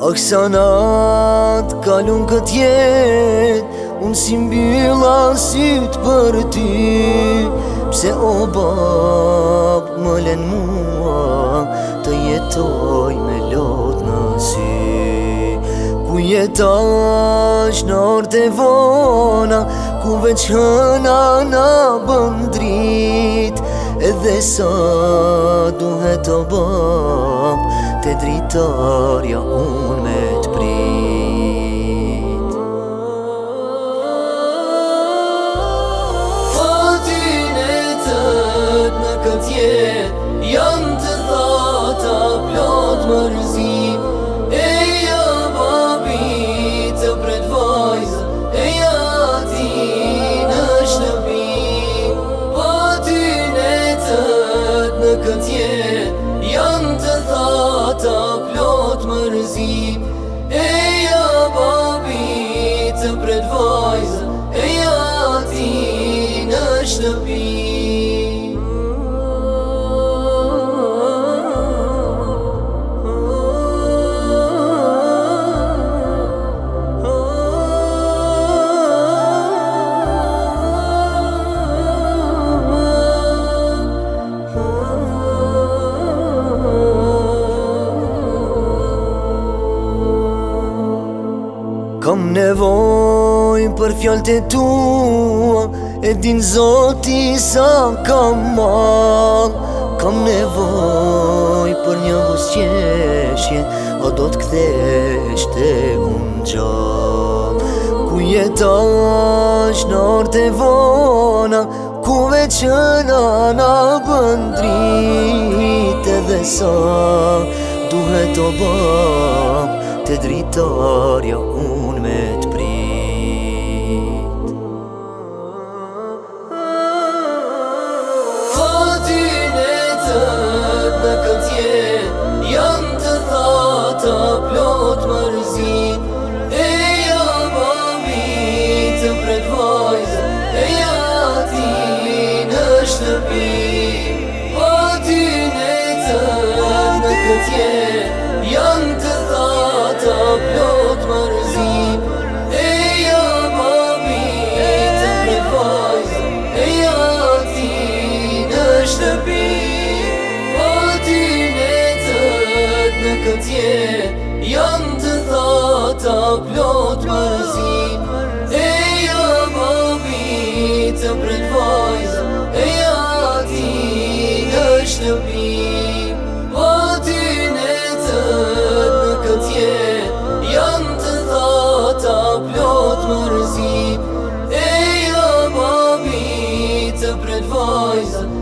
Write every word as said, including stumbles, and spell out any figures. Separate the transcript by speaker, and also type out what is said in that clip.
Speaker 1: Aksa natë kalun kët jet, unë si mbylla sytë për ty. Pse o bab më len mua të jetoj me lot në sy. Ku jetash në orët e vona, ku veç hëna na bën drit. Edhe sa duhet o bab, te dritarja unë me t'prit. Fatinetët në këtë jet janë të thata plot mërzi. Eja babi të pret vajzë, eja ti në shtëpi. Fatinetët në këtë jet janë të thata plot mërzi. Eja babi të pret vajzë, eja ti në shtëpi. Kam nevoj për fjallët e tua, e din Zoti sa kam mal. Kam nevoj për një busqeshje, a do t'kthesh te unë gjall. Ku jetash në orët e vona, ku veç hëna na bën drit. Edhe sa duhet o bab, te dritarja unë me t'prit. Fatinetët në këtë jet janë të thata plot mërzi. Eja babi të pret vajzë, eja ti në shtëpi. Fatinetët në këtë jet janë të thata plot mërzi. Eja babi të pret vajzë, eja ti në shtëpi. Fatinetët në këtë jet janë të thata plot mërzi. Eja babi të pret vajzë, eja ti në shtëpi. Janë të thata plot mërzi. Eja babi të pret vajzë,